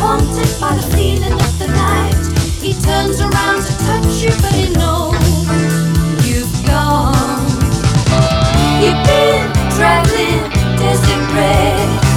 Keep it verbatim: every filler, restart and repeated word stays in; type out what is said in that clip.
haunted by the feeling of the night. He turns around to touch you, but he knows you've gone. You've been traveling, desperate.